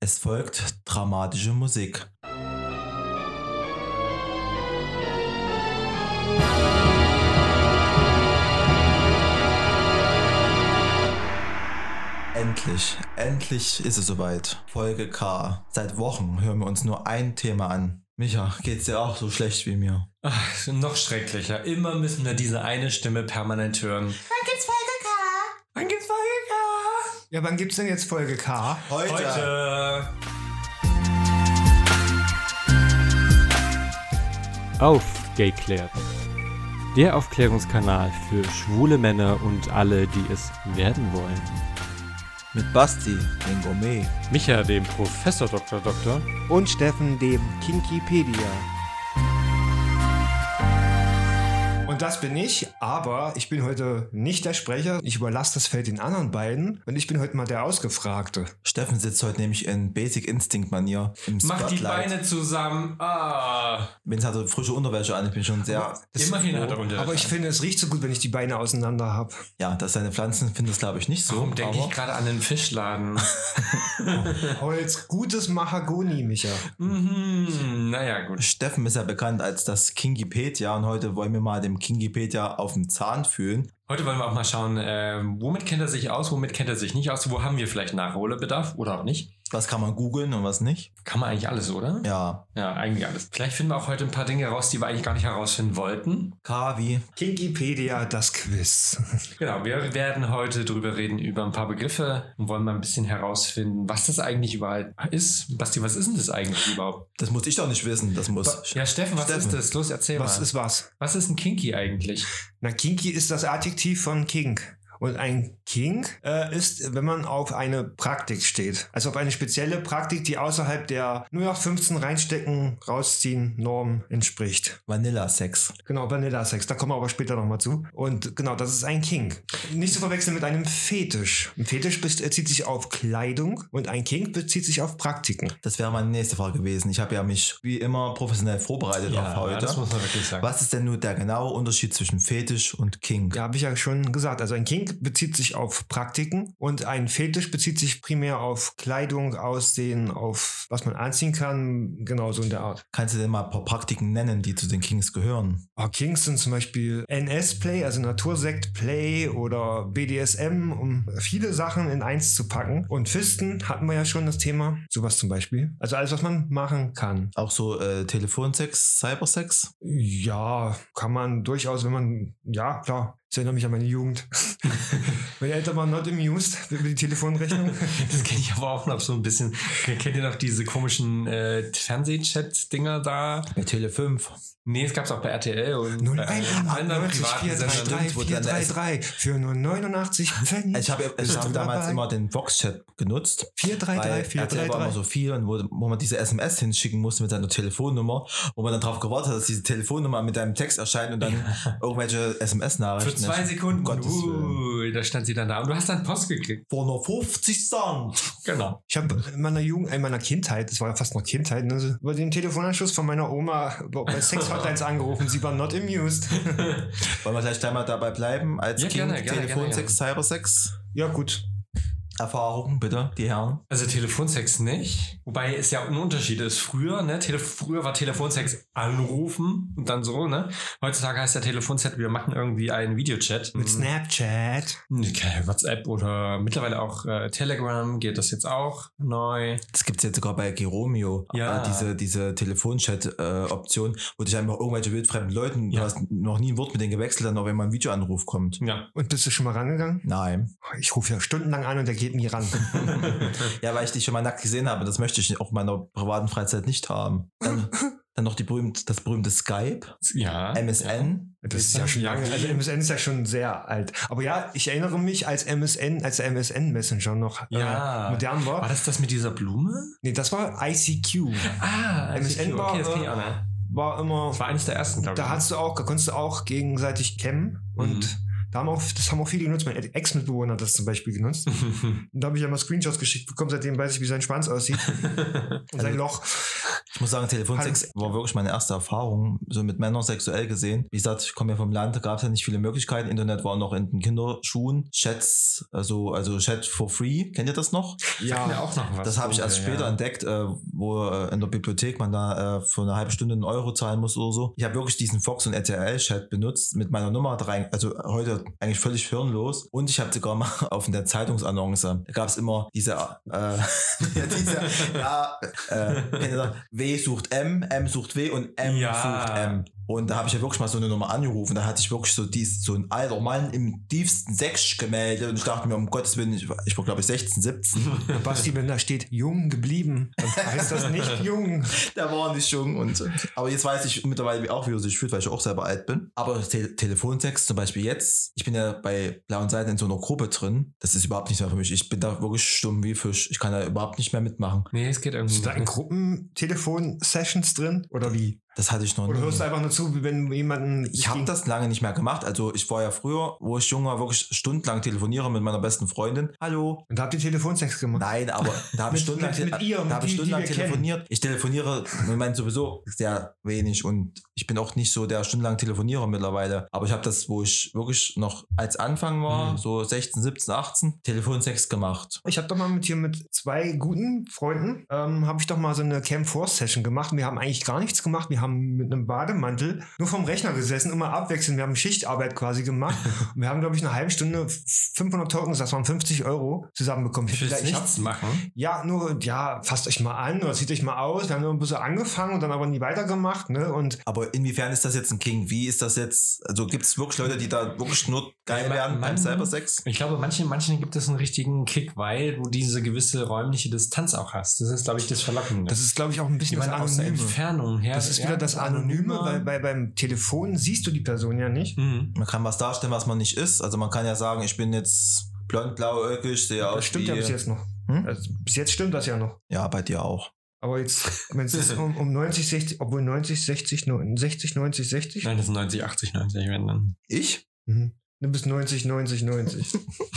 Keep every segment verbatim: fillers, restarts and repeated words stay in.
Es folgt dramatische Musik. Endlich, endlich ist es soweit. Folge K. Seit Wochen hören wir uns nur ein Thema an. Micha, geht's dir auch so schlecht wie mir? Ach, noch schrecklicher. Immer müssen wir diese eine Stimme permanent hören. Wann gibt's Folge K? Wann gibt's Folge K? Ja, wann gibt's denn jetzt Folge K? Heute! Heute. Aufgeklärt. Der Aufklärungskanal für schwule Männer und alle, die es werden wollen. Mit Basti, den Gourmet. Micha, dem Professor Doktor Doktor. Und Steffen, dem Kinkipedia. Und das bin ich, aber ich bin heute nicht der Sprecher. Ich überlasse das Feld den anderen beiden und ich bin heute mal der Ausgefragte. Steffen sitzt heute nämlich in Basic Instinct Manier im Mach Spotlight. die Beine zusammen. Ah. Vince hatte frische Unterwäsche an, ich bin schon sehr... Das Immerhin hat er Unterwäsche. Aber ich finde, es riecht so gut, wenn ich die Beine auseinander habe. Ja, dass seine Pflanzen finden das glaube ich nicht so. Warum denke aber- ich gerade an den Fischladen? Holz, gutes Mahagoni, Micha. mhm, naja, gut. Steffen ist ja bekannt als das Kinkipedia und heute wollen wir mal dem Kinkipedia auf den Zahn fühlen. Heute wollen wir auch mal schauen, äh, womit kennt er sich aus, womit kennt er sich nicht aus, wo haben wir vielleicht Nachholbedarf oder auch nicht. Was kann man googeln und was nicht? Kann man eigentlich alles, oder? Ja, Ja, eigentlich alles. Vielleicht finden wir auch heute ein paar Dinge raus, die wir eigentlich gar nicht herausfinden wollten. K wie Kinkipedia, das Quiz. Genau, wir werden heute drüber reden, über ein paar Begriffe und wollen mal ein bisschen herausfinden, was das eigentlich überhaupt ist. Basti, was ist denn das eigentlich überhaupt? das muss ich doch nicht wissen, das muss... Ja, Steffen, was Steffen. ist das? Los, erzähl Was mal. ist was? was ist ein Kinky eigentlich? Na, Kinky ist das Adjektiv von Kink. Und ein Kink äh, ist, wenn man auf eine Praktik steht. Also auf eine spezielle Praktik, die außerhalb der null acht fünfzehn reinstecken, rausziehen, Norm entspricht. Vanilla-Sex. Genau, Vanilla-Sex, da kommen wir aber später nochmal zu. Und genau, das ist ein Kink. Nicht zu verwechseln mit einem Fetisch. Ein Fetisch bezieht sich auf Kleidung und ein Kink bezieht sich auf Praktiken. Das wäre meine nächste Frage gewesen. Ich habe ja mich wie immer professionell vorbereitet auf heute. das muss man wirklich sagen. Was ist denn nur der genaue Unterschied zwischen Fetisch und Kink? Ja, habe ich ja schon gesagt. Also ein Kink bezieht sich auf Praktiken und ein Fetisch bezieht sich primär auf Kleidung, Aussehen, auf was man anziehen kann, genau so in der Art. Kannst du denn mal ein paar Praktiken nennen, die zu den Kinks gehören? Oh, Kinks sind zum Beispiel N S-Play, also Natursekt-Play oder B D S M, um viele Sachen in eins zu packen. Und Fisten hatten wir ja schon das Thema, sowas zum Beispiel. Also alles, was man machen kann. Auch so äh, Telefonsex, Cybersex? Ja, kann man durchaus, wenn man, ja, klar. Ich erinnere mich an meine Jugend. Meine Eltern waren not amused über die Telefonrechnung. Das kenne ich aber auch noch so ein bisschen. Kennt ihr noch diese komischen äh, Fernsehchat-Dinger da? Bei Tele fünf. Nee, es gab es auch bei R T L und null bei anderen einundneunzig, privaten vier drei drei, Sendern. wo vier dann drei es- drei für nur neunundachtzig Pfennig. Ich habe ich Bist hab du damals dabei? immer den Vox-Chat genutzt. vier drei drei, Weil vier R T L drei war immer drei. so viel und wo, wo man diese S M S hinschicken musste mit seiner Telefonnummer, wo man dann darauf gewartet hat, dass diese Telefonnummer mit deinem Text erscheint und dann irgendwelche S M Für S-Nachrichten. zwei Sekunden. Um Gottes Willen. Uh, da stand sie dann da. Und du hast dann Post gekriegt. Vor nur fünfzig Cent. Genau. Ich habe in meiner Jugend, in meiner Kindheit, das war ja fast noch Kindheit, ne, über den Telefonanschluss von meiner Oma bei Sex-Hotlines angerufen. Sie war not amused. Wollen wir gleich einmal dabei bleiben als Ja, King, gerne, gerne, Telefonsex, Cybersex? Ja, gut. Erfahrungen, bitte, die Herren. Also Telefonsex nicht. Wobei es ja ein Unterschied ist. Früher, ne, Tele früher war Telefonsex anrufen und dann so, ne? Heutzutage heißt der Telefonsex, wir machen irgendwie einen Videochat. Mit Mhm. Snapchat. Okay, WhatsApp oder mittlerweile auch äh, Telegram geht das jetzt auch neu. Das gibt es jetzt sogar bei Geromeo, Ja. äh, diese, diese Telefonchat-Option, wo dich einfach irgendwelche wildfremden Leuten, Ja. du hast noch nie ein Wort mit denen gewechselt, dann auch wenn mal ein Videoanruf kommt. Ja. Und bist du schon mal rangegangen? Nein. Ich rufe ja stundenlang an und der geht nie ran. Ja, weil ich dich schon mal nackt gesehen habe, das möchte ich auch in meiner privaten Freizeit nicht haben. Dann, dann noch die berühmt, das berühmte Skype, Ja. M S N. Das ist ja schon lange. Also M S N ist ja schon sehr alt. Aber ja, ich erinnere mich, als M S N, als der M S N-Messenger noch Ja. äh, modern war. War das das mit dieser Blume? Nee, das war I C Q. Ah, M S N war, okay, das kenn ich äh, auch noch. War immer. Das war eines der ersten, glaube ich. Da hast du auch, da konntest du auch gegenseitig cammen und Mhm. da haben auch, das haben auch viele genutzt. Mein Ex-Mitbewohner hat das zum Beispiel genutzt. Und da habe ich ja mal Screenshots geschickt bekommen, seitdem weiß ich, wie sein Schwanz aussieht. Und sein Loch. Ich muss sagen, Telefonsex war wirklich meine erste Erfahrung, so mit Männern sexuell gesehen. Wie gesagt, ich komme ja vom Land, da gab es ja nicht viele Möglichkeiten. Internet war noch in den Kinderschuhen. Chats, also, also Chat for free, kennt ihr das noch? Ja, mir auch noch was. Das habe ich erst später ja. entdeckt, äh, wo äh, in der Bibliothek man da äh, für eine halbe Stunde einen Euro zahlen muss oder so. Ich habe wirklich diesen Fox- und R T L-Chat benutzt mit meiner Nummer rein, also heute eigentlich völlig hirnlos. Und ich habe sogar mal auf der Zeitungsannonce, da gab es immer diese, äh, diese ja, äh, kennt ihr das? W sucht M, M sucht W und M ja. sucht M. Und da habe ich ja wirklich mal so eine Nummer angerufen. Da hatte ich wirklich so dies, so ein alter Mann im tiefsten Sechs gemeldet. Und ich dachte mir, um Gottes Willen, ich war, ich war glaube ich sechzehn, siebzehn. Basti, wenn da steht jung geblieben, dann heißt das nicht jung. Der war nicht jung. Und, aber jetzt weiß ich mittlerweile auch, wie er sich fühlt, weil ich auch selber alt bin. Aber Te- Telefonsex zum Beispiel jetzt, ich bin ja bei Blauen Seiten in so einer Gruppe drin. Das ist überhaupt nicht mehr für mich. Ich bin da wirklich stumm wie Fisch. Ich kann da überhaupt nicht mehr mitmachen. Nee, es geht irgendwie. Ist da in Gruppentelefon-Sessions drin? Oder wie? Das hatte ich noch Oder nie. hörst du einfach nur zu, wenn jemanden... Ich habe das lange nicht mehr gemacht. Also ich war ja früher, wo ich jung war, wirklich stundenlang telefonieren mit meiner besten Freundin. Hallo. Und da habt ihr Telefonsex gemacht? Nein, aber da habe ich Mit- stundenlang, mit- mit ihr, da mit hab ich die, die stundenlang wir telefoniert. Ich telefoniere im Moment sowieso sehr wenig und ich bin auch nicht so der stundenlang Telefonierer mittlerweile. Aber ich habe das, wo ich wirklich noch als Anfang war, Mhm. so sechzehn, siebzehn, achtzehn, Telefonsex gemacht. Ich habe doch mal mit hier mit zwei guten Freunden, ähm, habe ich doch mal so eine Camp Force Session gemacht. Wir haben eigentlich gar nichts gemacht. Wir haben mit einem Bademantel nur vom Rechner gesessen, immer abwechselnd. Wir haben Schichtarbeit quasi gemacht. Und wir haben, glaube ich, eine halbe Stunde fünfhundert Tokens, das waren fünfzig Euro, zusammenbekommen. Ich will Ich hab- nichts machen. Ja, nur, ja, fasst euch mal an oder zieht euch mal aus. Wir haben nur ein bisschen angefangen und dann aber nie weitergemacht, ne? Und Aber inwiefern ist das jetzt ein King? Wie ist das jetzt? Also gibt es wirklich Leute, die da wirklich nur geil Ja, werden man- beim Cybersex? Ich glaube, manchen, manchen gibt es einen richtigen Kick, weil du diese gewisse räumliche Distanz auch hast. Das ist, glaube ich, das Verlockende. das ist, glaube ich, auch ein bisschen ich das meine, aus der Anonyme. Entfernung her. Das ist wieder ja, das Anonyme, weil bei, beim Telefon siehst du die Person ja nicht. Mhm. Man kann was darstellen, was man nicht ist. Also man kann ja sagen, ich bin jetzt blond, blauäugig, sehe aus Das stimmt wie... ja bis jetzt noch. Hm? Also, bis jetzt stimmt das ja noch. Ja, bei dir auch. Aber jetzt, wenn es um, um neunzig, sechzig, obwohl neunzig, sechzig, sechzig, neunzig, sechzig. Nein, das sind neunzig, achtzig, neunzig, wenn dann. Ich? Mhm. Du bist neunzig, neunzig, neunzig.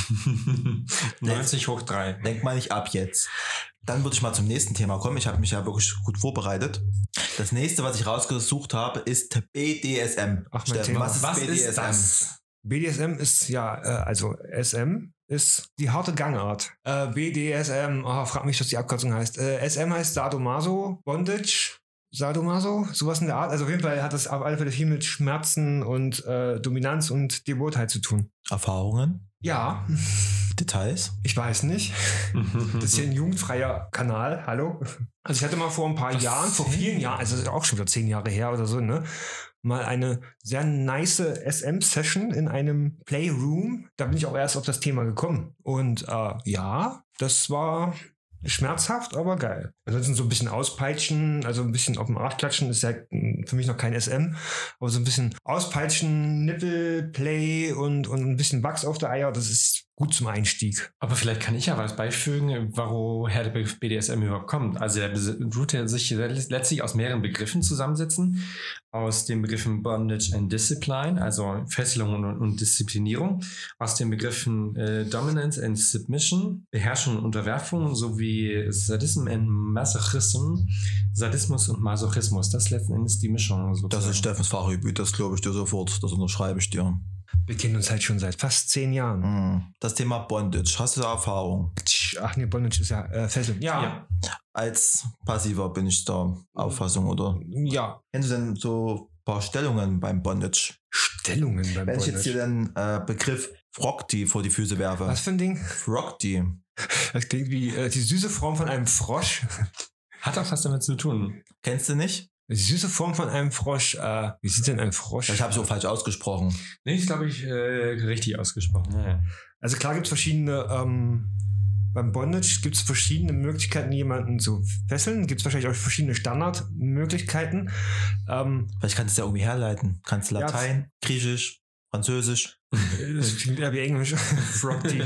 neunzig hoch drei. Denk mal nicht ab jetzt. Dann würde ich mal zum nächsten Thema kommen. Ich habe mich ja wirklich gut vorbereitet. Das nächste, was ich rausgesucht habe, ist B D S M. Ach, mein Steffen, Thema. was ist Was B D S M? ist das? B D S M ist ja, äh, also S M ist die harte Gangart. Äh, B D S M, oh, frag mich, was die Abkürzung heißt. Äh, S M heißt Sadomaso, Bondage, Sadomaso, sowas in der Art. Also auf jeden Fall hat das auf alle Fälle viel mit Schmerzen und äh, Dominanz und Devotheit zu tun. Erfahrungen? Ja, Details? ich weiß nicht. Das ist hier ein jugendfreier Kanal, hallo? Also ich hatte mal vor ein paar Was? Jahren, vor vielen Jahren, also das ist auch schon wieder zehn Jahre her oder so, ne? Mal eine sehr nice S M-Session in einem Playroom. Da bin ich auch erst auf das Thema gekommen. Und äh, ja, das war schmerzhaft, aber geil. Ansonsten so ein bisschen auspeitschen, also ein bisschen auf dem Arsch klatschen, ist ja mh, für mich noch kein S M, aber so ein bisschen auspeitschen, Nippelplay und, und ein bisschen Wachs auf der Eier, das ist gut zum Einstieg. Aber vielleicht kann ich ja was beifügen, woher der Begriff B D S M überhaupt kommt. Also der tut er sich letztlich aus mehreren Begriffen zusammensetzen. Aus den Begriffen Bondage and Discipline, also Fesselung und, und Disziplinierung. Aus den Begriffen äh, Dominance and Submission, Beherrschung und Unterwerfung, sowie Sadism and Masochism, Sadismus und Masochismus. Das ist letzten Endes die Mischung. Sozusagen. Das ist Steffens Fachgebiet, das glaube ich dir sofort. Das unterschreibe ich dir. Wir kennen uns halt schon seit fast zehn Jahren. Mhm. Das Thema Bondage, hast du da Erfahrung? Ach nee, Bondage ist ja äh, Fesseln. Ja. Ja. Als Passiver bin ich der Auffassung, oder? Ja. Kennst du denn so ein paar Stellungen beim Bondage? Stellungen beim Wenn ich Bondage. jetzt hier den äh, Begriff Frogty vor die Füße werfe. Was für ein Ding? Frogty. Das klingt wie äh, die süße Form von einem Frosch. Hat auch was damit zu tun. Kennst du nicht? Die süße Form von einem Frosch. Äh, wie sieht denn ein Frosch? Vielleicht habe ich auch falsch ausgesprochen. Nee, ist, glaube ich, äh, richtig ausgesprochen. Ja, ja. Also klar gibt es verschiedene, ähm, beim Bondage gibt es verschiedene Möglichkeiten, jemanden zu fesseln. Gibt es wahrscheinlich auch verschiedene Standardmöglichkeiten. Ähm, Vielleicht kannst du es ja irgendwie herleiten. Kannst du Ja. Latein, Griechisch, Französisch. das klingt eher wie Englisch. Frogty.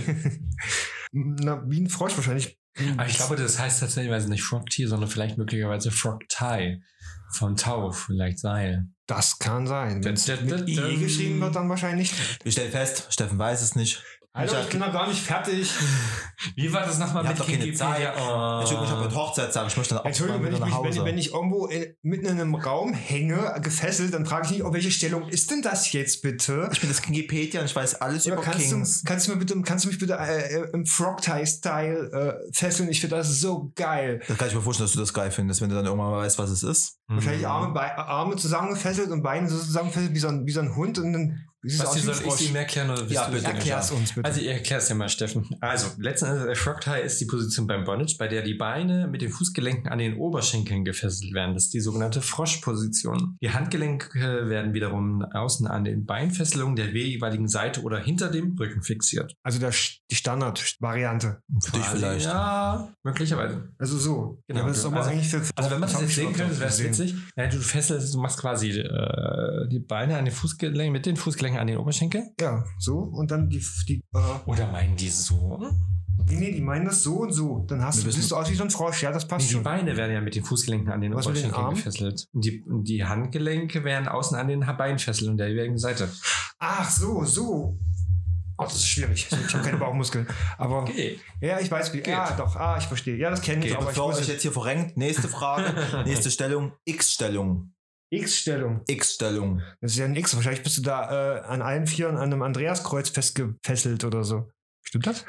Na, wie ein Frosch wahrscheinlich. Aber ich glaube, das heißt tatsächlich nicht Frog-Tier, sondern vielleicht möglicherweise Frog-Tie. Von Tau, vielleicht Seil. Das kann sein. Wenn es Da- da- mit da- I E geschrieben wird, dann wahrscheinlich. Wir stellen fest, Steffen weiß es nicht. Hallo, ich bin noch gar nicht fertig. Wie war das nochmal Ihr mit habt doch keine Kinkipedia? Zeit. Oh. Entschuldigung, ich habe heute Hochzeit sagen, ich möchte dann auch Entschuldigung, wenn ich, wieder mich, nach wenn, Hause. wenn ich irgendwo in, mitten in einem Raum hänge, gefesselt, dann frage ich nicht, oh, welche Stellung ist denn das jetzt bitte? Ich bin das Kingipedia und ich weiß alles Oder über kannst Kings. du, kannst, du mir bitte, kannst du mich bitte äh, im Frog-Tie-Style äh, fesseln? Ich finde das so geil. Das kann ich mir vorstellen, dass du das geil findest, wenn du dann irgendwann mal weißt, was es ist. Mhm. Wahrscheinlich Arme, Be Arme zusammengefesselt und Beine so zusammengefesselt wie so ein, wie so ein Hund und dann wie Was aus die wie ein soll ich Frosch. ihm erklären oder Ja, du bitte. es mir Erklär's sagen? uns bitte. Also, ihr erklär's ja mal, Steffen. Also, letzten Endes, der Frog Tie ist die Position beim Bondage, bei der die Beine mit den Fußgelenken an den Oberschenkeln gefesselt werden. Das ist die sogenannte Froschposition. Die Handgelenke werden wiederum außen an den Beinfesselungen der jeweiligen Seite oder hinter dem Rücken fixiert. Also der, die Standard-Variante. Für dich Quasi, vielleicht. Ja, möglicherweise. Also so. Genau. Ja, aber das ist aber Also- eigentlich für, für Also wenn man das jetzt sehen könnte, das wäre gesehen. witzig. Ja, du fesselst, du machst quasi äh, die Beine an den Fußgelenken, mit den Fußgelenken an den Oberschenkel. Ja, so. Und dann die, die äh, Oder meinen die so? nee, nee, die meinen das so und so. Dann hast Wir du, wissen- siehst du aus wie so ein Frosch. Ja, das Nee, passt die schon. Beine werden ja mit den Fußgelenken an den Was mit den Oberschenkeln Armen? gefesselt. Und die, und die Handgelenke werden außen an den Beinfesseln und der jeweiligen Seite. Ach so, so. Oh, das ist schwierig. Ich habe keine Bauchmuskeln. Aber Okay. ja, ich weiß wie. Geht. Ja, doch. Ah, ich verstehe. Ja, das kenne ich. Geht. Aber ich Bevor euch wusste jetzt hier verrenkt, nächste Frage, nächste Stellung, X-Stellung. X-Stellung. X-Stellung. Das ist ja ein X. Wahrscheinlich bist du da äh, an allen Vieren an einem Andreaskreuz festgefesselt oder so. Stimmt das?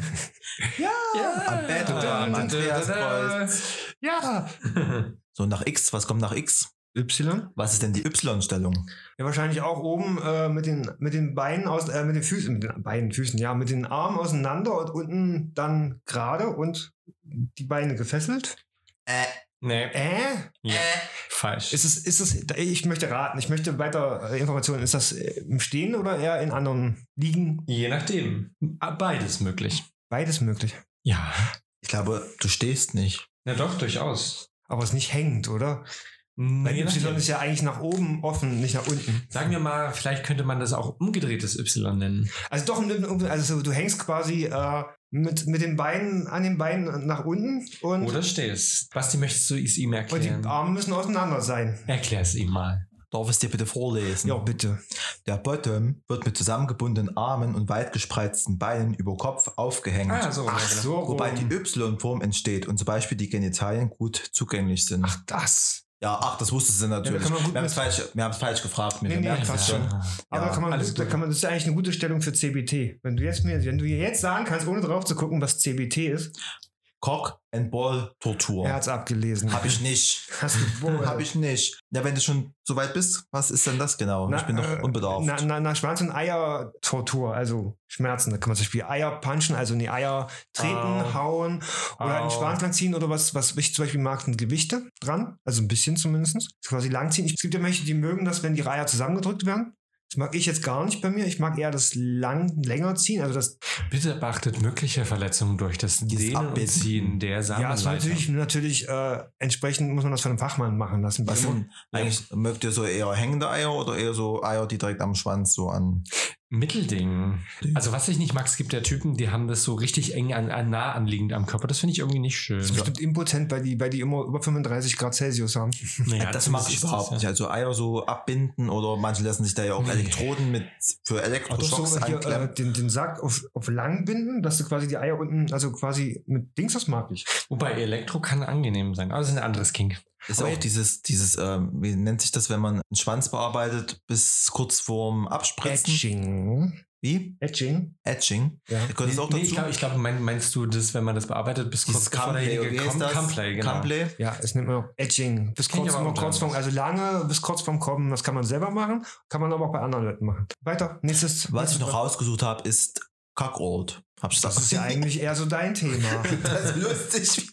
Ja, Ja. am Bett oder am Andreaskreuz. Ja. So, nach X, was kommt nach X? Y? Was ist denn die Y-Stellung? Ja, wahrscheinlich auch oben äh, mit den mit den Beinen aus, äh, mit den Füßen, mit den Beinen, Füßen, ja, mit den Armen auseinander und unten dann gerade und die Beine gefesselt. Äh, Nee. Äh? Ja. Falsch. Ist es, ist es, ich möchte raten, ich möchte weiter äh, Informationen. Ist das äh, im Stehen oder eher in anderen Liegen? Je nachdem. Beides möglich. Beides möglich. Ja. ich glaube, du stehst nicht. Na doch, durchaus. Aber es nicht hängend, oder? Weil Je Y nachdem. ist ja eigentlich nach oben offen, nicht nach unten. Sagen wir mal, vielleicht könnte man das auch umgedrehtes Y nennen. Also doch, also du hängst quasi äh, mit, mit den Beinen an den Beinen nach unten und, Oder stehst. Basti, möchtest du es ihm und die erklären? Arme müssen auseinander sein. Erklär es ihm mal. Darf es dir bitte vorlesen? Ja, bitte. Der Bottom wird mit zusammengebundenen Armen und weit gespreizten Beinen über Kopf aufgehängt. Ah, so. Ach ja, genau. so, Wobei rum. die Y-Form entsteht und zum Beispiel die Genitalien gut zugänglich sind. Ach, das. Ja, ach, das wusstest du natürlich. kann man gut wir haben es mit- falsch, wir haben es falsch gefragt. Mir Nee, nee, merkt passt es schon. Aber Ja, da kann man, alles gut, da gut. kann man, das ist ja eigentlich eine gute Stellung für C B T. Wenn du jetzt mir, wenn du jetzt sagen kannst, ohne drauf zu gucken, was C B T ist, Cock and Ball Tortur. er hat's abgelesen. Hab ich nicht. Hast du wohl. Hab ich nicht. Ja, wenn du schon so weit bist, was ist denn das genau? Na, ich bin noch äh, unbedarft. Na, na, na Schwanz- und Eier-Tortur, also Schmerzen. Da kann man zum Beispiel Eier punchen, also in die Eier treten, Au. hauen oder Au. einen Schwanz langziehen oder was, was ich zum Beispiel mag, sind Gewichte dran, also ein bisschen zumindest. Quasi langziehen. Es gibt ja welche, die mögen das, wenn die Eier zusammengedrückt werden. Das mag ich jetzt gar nicht bei mir. Ich mag eher das lang, länger ziehen, also das Bitte beachtet mögliche Verletzungen durch das Dieses Dehnen und Abbinden. Ziehen der ja, es Samenleiter. war natürlich, natürlich äh, entsprechend muss man das von einem Fachmann machen lassen. Was Immer- sind eigentlich, mögt ihr so eher hängende Eier oder eher so Eier, die direkt am Schwanz so an? Mittelding. Also was ich nicht mag, es gibt ja Typen, die haben das so richtig eng an, an nah anliegend am Körper. Das finde ich irgendwie nicht schön. Das ist bestimmt impotent, weil die, weil die immer über fünfunddreißig Grad Celsius haben. Naja, das zumindest mag ich ist das überhaupt ja. nicht. Also Eier so abbinden oder manche lassen sich da ja auch Nee. Elektroden mit für Auch doch Elektroschocks so hier, einklemmen. äh, den, den Sack auf, auf lang binden, dass du quasi die Eier unten, also quasi mit Dings, das mag ich. Wobei Elektro kann angenehm sein. Aber das ist ein anderes Kink. Ist Aber auch ich- dieses, dieses, ähm, wie nennt sich das, wenn man einen Schwanz bearbeitet bis kurz vorm Abspritzen? Etching. Wie? Etching. Etching. Ja. Gehört das auch Nee, dazu? ich glaube, ich glaub, mein, meinst du das, wenn man das bearbeitet, bis kurz Dieses bevor Cumplay, derjenige wie heißt kommt? das? Cumplay, genau. Cumplay? Ja, es nennt man auch Etching. Bis Kenn ich kurz, aber immer auch kurz vorm, anders. also lange bis kurz vorm Kommen, das kann man selber machen, kann man aber auch bei anderen Leuten machen. Weiter, nächstes. Was ich nächstes noch rausgesucht habe, ist Cockold. Hab ich Das ist ja eigentlich eher so dein Thema. Das ist lustig.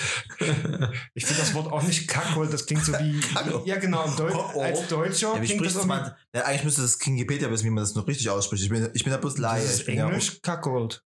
Ich finde das Wort auch nicht Kackhold, das klingt so wie. Kackold. Ja, genau. Deu Oh, oh. als Deutscher Ja, wie klingt das spricht irgendwie. man? Ja, eigentlich müsste das Kingipedia wissen, wie man das noch richtig ausspricht. Ich bin, ich bin ja bloß Laie. Das Ich ist bin ja Englisch Kackhold.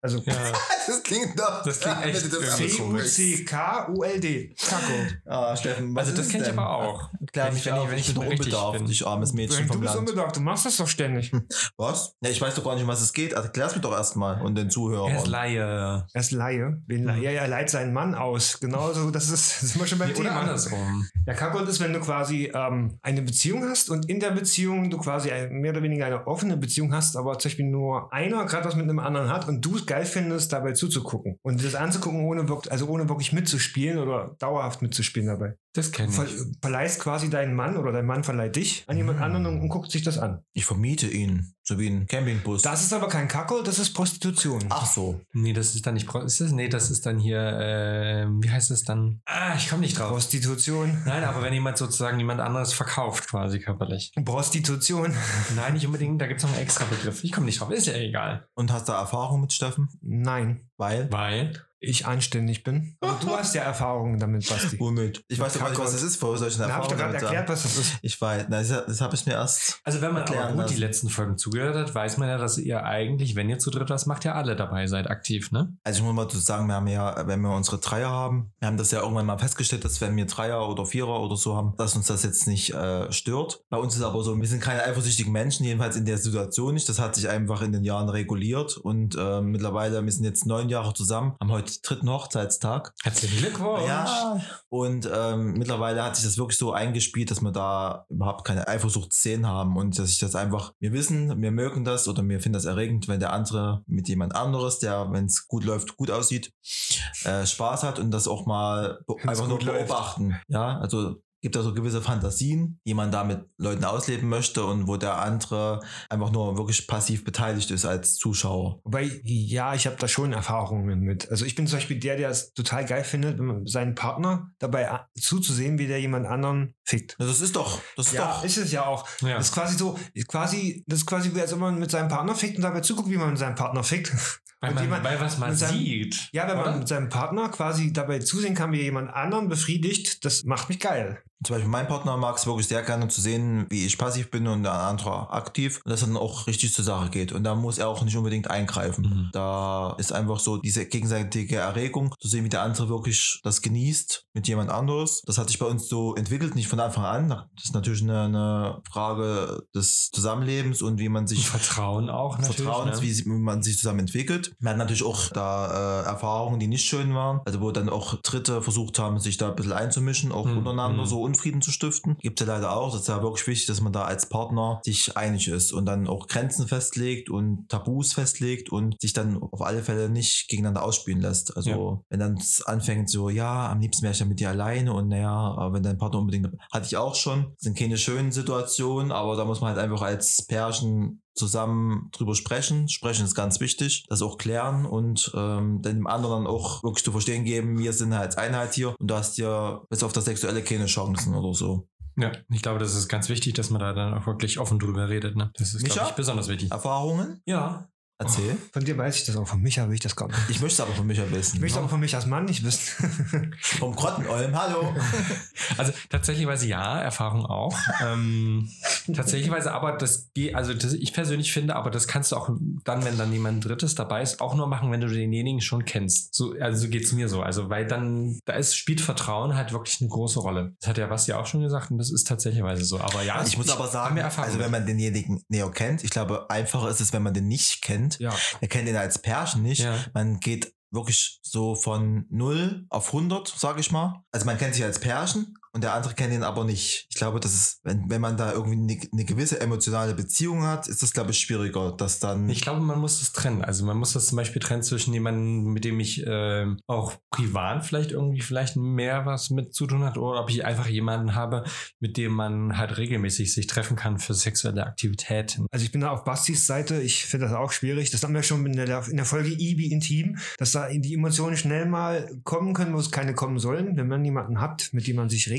Also Ja, Das klingt doch. Das klingt echt das irgendwie C U C K U L D. Kakao. Ah, Steffen, was also ist das es kenne ich denn? aber auch. Klar, Wenn ich, ich- wenn ich- wenn ich bin mal richtig unbedarft, bin. ich armes Mädchen Du vom bist Land. unbedarft, du machst das doch ständig. Was? Ja, ich weiß doch gar nicht, um was es geht. Erklär's mir doch erstmal und den Zuhörern. Er ist Laie. Er ist Laie. Wen Laie? Ja, er leiht seinen Mann aus. Genauso, das ist, sind wir schon beim Nee, oder Thema. andersrum. Ja, Cuckold ist, wenn du quasi ähm, eine Beziehung hast und in der Beziehung du quasi ein, mehr oder weniger eine offene Beziehung hast, aber zum Beispiel nur einer gerade was mit einem anderen hat und du es geil findest, dabei zuzugucken. Und das anzugucken, ohne wirklich, also ohne wirklich mitzuspielen oder dauerhaft mitzuspielen dabei. Das kenne Ver ich. verleihst quasi deinen Mann oder dein Mann verleiht dich an jemand anderen und, und guckt sich das an. Ich vermiete ihn, so wie ein Campingbus. Das ist aber kein Cuckold, das ist Prostitution. Ach so. Nee, das ist dann nicht. Pro- Ist das? Nee, das ist dann hier. Äh, wie heißt das dann? Ah, ich komme nicht drauf. Prostitution. Nein, aber wenn jemand sozusagen jemand anderes verkauft, quasi körperlich. Prostitution. Nein, nicht unbedingt. Da gibt es noch einen extra Begriff. Ich komme nicht drauf. Ist ja egal. Und hast du Erfahrung mit Steffen? Nein, Weil? Weil. ich anständig bin. Aber du hast ja Erfahrungen damit, Basti. Womit? Ich weiß doch gar nicht, was Cuckold. das ist, vor solchen Da habe ich doch Erfahrungen. gerade erklärt, was das ist. Ich weiß, na, das, das habe ich mir erst. Also wenn man Erklären aber gut die lassen. letzten Folgen zugehört hat, weiß man ja, dass ihr eigentlich, wenn ihr zu dritt was macht, ja alle dabei seid, aktiv, ne? Also ich muss mal sagen, wir haben ja, wenn wir unsere Dreier haben, wir haben das ja irgendwann mal festgestellt, dass wenn wir Dreier oder Vierer oder so haben, dass uns das jetzt nicht äh, stört. Bei uns ist aber so, wir sind keine eifersüchtigen Menschen, jedenfalls in der Situation nicht. Das hat sich einfach in den Jahren reguliert und äh, mittlerweile, wir sind jetzt neun Jahre zusammen, haben heute dritten Hochzeitstag. Herzlichen Glückwunsch. Ja, und ähm, mittlerweile hat sich das wirklich so eingespielt, dass wir da überhaupt keine Eifersuchtsszenen haben und dass ich das einfach, wir wissen, wir mögen das oder wir finden das erregend, wenn der andere mit jemand anderes, der, wenn es gut läuft, gut aussieht, äh, Spaß hat und das auch mal be- Wenn's einfach nur gut läuft. beobachten. Ja, also gibt da so gewisse Fantasien, die man da mit Leuten ausleben möchte und wo der andere einfach nur wirklich passiv beteiligt ist als Zuschauer. Wobei, ja, ich habe da schon Erfahrungen mit. Also ich bin zum Beispiel der, der es total geil findet, wenn man seinen Partner dabei a- zuzusehen, wie der jemand anderen fickt. Ja, das ist doch, das ist Ja, doch. ist es ja auch. Ja. Das ist quasi so, ist quasi, das ist quasi wie als ob man mit seinem Partner fickt und dabei zuguckt, wie man mit seinem Partner fickt. Weil, Und man, jemand- weil was man mit seinem- sieht. Ja, wenn oder? man mit seinem Partner quasi dabei zusehen kann, wie er jemand anderen befriedigt, das macht mich geil. Zum Beispiel mein Partner mag es wirklich sehr gerne zu sehen, wie ich passiv bin und der andere aktiv und dass dann auch richtig zur Sache geht. Und da muss er auch nicht unbedingt eingreifen. Mhm. Da ist einfach so diese gegenseitige Erregung, zu sehen, wie der andere wirklich das genießt mit jemand anderes. Das hat sich bei uns so entwickelt, nicht von Anfang an. Das ist natürlich eine, eine Frage des Zusammenlebens und wie man sich Vertrauen auch natürlich. Vertrauens, ne? wie sie- wie man sich zusammen entwickelt. Wir hatten natürlich auch da äh, Erfahrungen, die nicht schön waren. Also wo dann auch Dritte versucht haben, sich da ein bisschen einzumischen, auch Mhm. untereinander Mhm. so Unfrieden zu stiften. Gibt es ja leider auch. Das ist ja wirklich wichtig, dass man da als Partner sich einig ist und dann auch Grenzen festlegt und Tabus festlegt und sich dann auf alle Fälle nicht gegeneinander ausspielen lässt. Also Ja. wenn dann es anfängt so, ja, am liebsten wäre ich ja mit dir alleine und naja, aber wenn dein Partner unbedingt, hatte ich auch schon, sind keine schönen Situationen, aber da muss man halt einfach als Pärchen zusammen drüber sprechen. Sprechen ist ganz wichtig. Das auch klären und ähm, dem anderen auch wirklich zu verstehen geben, wir sind halt Einheit hier und du hast ja bis auf das Sexuelle keine Chancen oder so. Ja, ich glaube, das ist ganz wichtig, dass man da dann auch wirklich offen drüber redet. Ne? Das ist, Micha? glaube ich, besonders wichtig. Erfahrungen? Ja. Erzähl. Von dir weiß ich das auch, von Micha will ich das gar nicht. Ich möchte es aber von Micha wissen. Ich möchte ne? aber von Micha als Mann nicht wissen. Vom Grottenolm, hallo. Also tatsächlicherweise ja, Erfahrung auch. ähm, tatsächlicherweise aber das geht, also das, ich persönlich finde, aber das kannst du auch dann, wenn dann jemand Drittes dabei ist, auch nur machen, wenn du denjenigen schon kennst. So, also so geht's mir so. Also weil dann, da ist, spielt Vertrauen halt wirklich eine große Rolle. Das hat ja Basti auch schon gesagt und das ist tatsächlicherweise so. Aber ja, Ich muss aber habe sagen, mehr Erfahrung also wenn man denjenigen näher kennt, ich glaube, einfacher ist es, wenn man den nicht kennt. Ja. Er kennt ihn als Pärchen nicht. Ja. Man geht wirklich so von null auf hundert, sage ich mal. Also man kennt sich als Pärchen und der andere kennt ihn aber nicht. Ich glaube, das ist, wenn, wenn man da irgendwie eine, eine gewisse emotionale Beziehung hat, ist das, glaube ich, schwieriger, dass dann... Ich glaube, man muss das trennen. Also man muss das zum Beispiel trennen zwischen jemandem, mit dem ich ähm, auch privat vielleicht irgendwie vielleicht mehr was mit zu tun hat oder ob ich einfach jemanden habe, mit dem man halt regelmäßig sich treffen kann für sexuelle Aktivitäten. Also ich bin da auf Bastis Seite, ich finde das auch schwierig. Das haben wir schon in der, in der Folge Ibi Intim, dass da die Emotionen schnell mal kommen können, wo es keine kommen sollen. Wenn man jemanden hat, mit dem man sich regelmäßig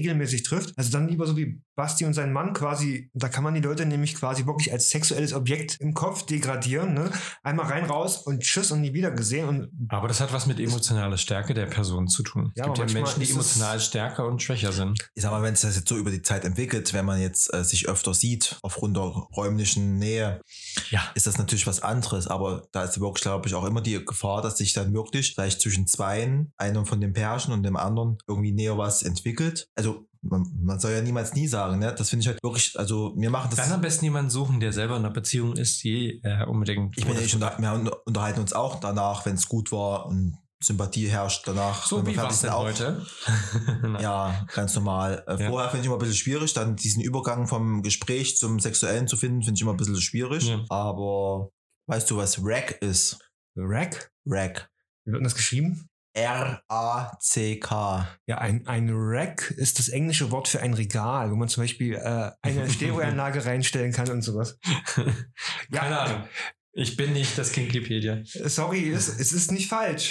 regelmäßig trifft. Also dann lieber so wie Basti und sein Mann quasi, da kann man die Leute nämlich quasi wirklich als sexuelles Objekt im Kopf degradieren, ne? Einmal rein, raus und tschüss und nie wieder gesehen. Und aber das hat was mit emotionaler Stärke der Person zu tun. Es Ja, gibt ja aber manchmal Menschen, die ist es- emotional stärker und schwächer sind. Ich sag mal, wenn es das jetzt so über die Zeit entwickelt, wenn man jetzt äh, sich öfter sieht, aufgrund der räumlichen Nähe, Ja. ist das natürlich was anderes. Aber da ist wirklich, glaube ich, auch immer die Gefahr, dass sich dann wirklich vielleicht zwischen zweien, einem von dem Pärchen und dem anderen, irgendwie näher was entwickelt. Also man, man soll ja niemals nie sagen, ne? Das finde ich halt wirklich, also wir machen das. Dann am besten jemanden suchen, der selber in einer Beziehung ist, je äh, unbedingt. Ich bin ja schon, wir unterhalten uns auch danach, wenn es gut war und Sympathie herrscht danach. So, wenn wir wie fertig war es sind, denn auch. heute? Nein. Ja, ganz normal. Äh, Ja. Vorher finde ich immer ein bisschen schwierig, dann diesen Übergang vom Gespräch zum Sexuellen zu finden, finde ich immer ein bisschen schwierig. Ja. Aber weißt du, was Rack ist? Rack? Rack. Wie wird denn das geschrieben? R A C K. Ja, ein, ein Rack ist das englische Wort für ein Regal, wo man zum Beispiel äh, eine Stereoanlage reinstellen kann und sowas. Ja, Keine Ahnung. Ich bin nicht das Kinkipedia. Sorry, es, es ist nicht falsch.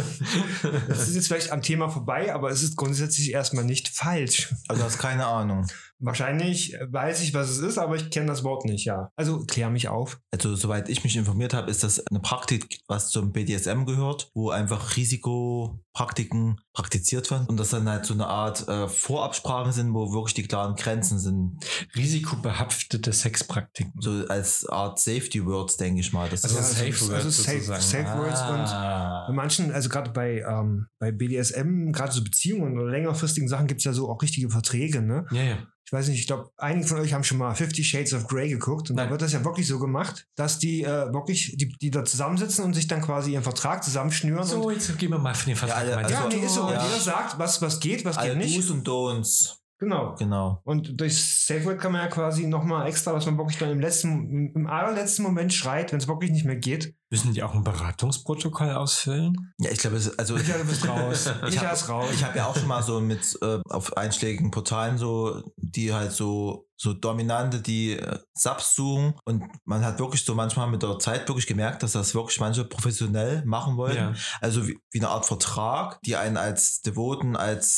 Das ist jetzt vielleicht am Thema vorbei, aber es ist grundsätzlich erstmal nicht falsch. Also du hast keine Ahnung. Wahrscheinlich weiß ich, was es ist, aber ich kenne das Wort nicht, ja. Also klär mich auf. Also soweit ich mich informiert habe, ist das eine Praktik, was zum B D S M gehört, wo einfach Risikopraktiken praktiziert werden und das dann halt so eine Art äh, Vorabsprachen sind, wo wirklich die klaren Grenzen sind. Risikobehaftete Sexpraktiken. So als Art Safety Words, denke ich mal. Das Also Ja, ist, also- Safe Words also safe- sozusagen. safe Words ah. Bei manchen, also gerade bei, ähm, bei B D S M, gerade so Beziehungen oder längerfristigen Sachen gibt es ja so auch richtige Verträge, ne? Ja, ja. Ich weiß nicht, ich glaube, einige von euch haben schon mal Fifty Shades of Grey geguckt und Nein. da wird das ja wirklich so gemacht, dass die äh, wirklich, die, die da zusammensitzen und sich dann quasi ihren Vertrag zusammenschnüren. So, und, jetzt gehen wir mal für den Vertrag. Ja, mal also- ja, durch. nee, ist so. Ja. Und jeder sagt, was, was geht, was alle geht nicht. Do's und Don'ts. Genau. Genau. Und durch Safe Word kann man ja quasi nochmal extra, was man wirklich dann im letzten, im allerletzten Moment schreit, wenn es wirklich nicht mehr geht. Müssen die auch ein Beratungsprotokoll ausfüllen? Ja, ich glaube, es- also Michael, du bist raus. Ich Michael hab- ist raus. ich habe ja auch schon mal so mit äh, auf einschlägigen Portalen so, die halt so so Dominante, die äh, Subs suchen und man hat wirklich so manchmal mit der Zeit wirklich gemerkt, dass das wirklich manche professionell machen wollen. Ja. Also wie, wie eine Art Vertrag, die einen als Devoten,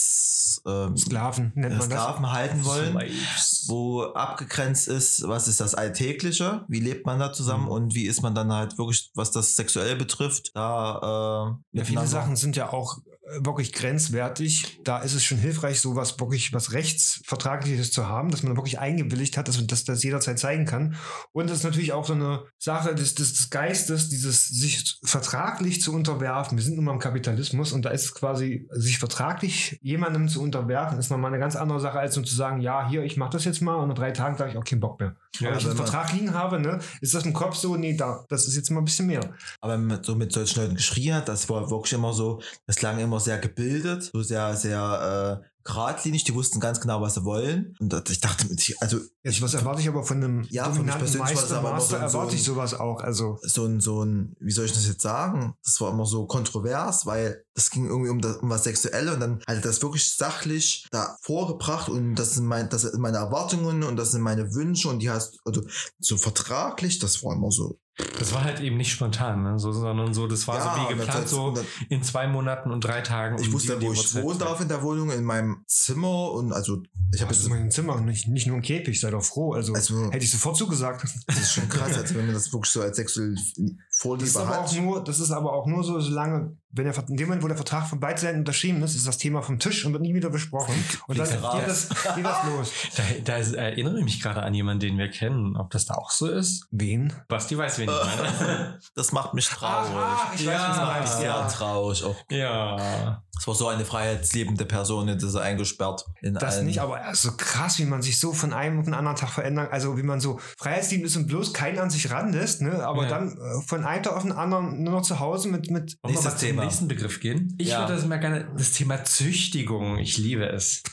als ähm, Sklaven nennt man das. Sklaven halten wollen. Slaves. Wo abgegrenzt ist, was ist das Alltägliche, wie lebt man da zusammen Mhm. und wie ist man dann halt wirklich, was das Sexuelle betrifft, da äh, Ja, viele miteinander. Sachen sind ja auch äh, wirklich grenzwertig. Da ist es schon hilfreich, so was wirklich was Rechtsvertragliches zu haben, dass man wirklich eingewilligt hat, dass man das, das jederzeit zeigen kann. Und das ist natürlich auch so eine Sache des, des, des Geistes, dieses sich vertraglich zu unterwerfen. Wir sind nun mal im Kapitalismus und da ist es quasi, sich vertraglich jemandem zu unterwerfen, ist nochmal eine ganz andere Sache, als nur zu sagen, ja, hier, ich mache das jetzt mal und in drei Tagen sage ich auch keinen Bock mehr. Ja, wenn ich einen wenn man- Vertrag liegen habe, ne, ist das im Kopf so, nee, da, das ist jetzt mal ein bisschen mehr. Aber wenn man so mit solchen Leuten geschrien hat, das war wirklich immer so, das klang immer sehr gebildet, so sehr, sehr äh, geradlinig, die wussten ganz genau, was sie wollen. Und das- ich dachte, also Jetzt, was erwarte ich aber von einem Ja, von dominanten mich persönlich war es Meister, aber immer Master, so- so erwarte ich ein- sowas auch. Also, so ein, so ein, wie soll ich das jetzt sagen? Das war immer so kontrovers, weil das ging irgendwie um, das, um was Sexuelle und dann hat er das wirklich sachlich da vorgebracht und das sind, mein, das sind meine Erwartungen und das sind meine Wünsche und die hast, also so vertraglich, das war immer so. Das war halt eben nicht spontan, ne? so, sondern so, das war Ja, so wie und geplant, das- so und dann- in zwei Monaten und drei Tagen. Ich um wusste, die- wo die ich Uhrzeit. wohnen darf in der Wohnung, in meinem Zimmer und also ich habe hast jetzt du mein Zimmer, nicht, nicht nur ein Käfig, sei doch froh. Also, Also- hätte ich sofort zugesagt. das ist schon krass, also wenn man das wirklich so als sexuelle Das ist, Vorliebe aber hat. auch nur, das ist aber auch nur so, solange, wenn der, in dem Moment, wo der Vertrag von beiden Seiten unterschrieben ist, ist das Thema vom Tisch und wird nie wieder besprochen. Und dann Fliegt raus. geht das, geht das los. Da, da ist- erinnere ich mich gerade an jemanden, den wir kennen. Ob das da auch so ist? Wen? Basti weiß, wen ich meine. Das macht mich traurig. Ah, ich weiß, Ja. was du Das macht mich meinst, sehr ja. traurig. Auch Ja. es war so eine freiheitsliebende Person, die ist eingesperrt. In Das allen- nicht, aber es ist so krass, wie man sich so von einem auf den anderen Tag verändern, also wie man so freiheitsliebend ist und bloß keinen an sich ranlässt, ne? Aber Ja. dann äh, von einem Tag auf den anderen nur noch zu Hause mit, mit Wollen wir Nächstes mal zum Thema. nächsten Begriff gehen? Ich Ja. würde das mal gerne, das Thema Züchtigung. Ich liebe es.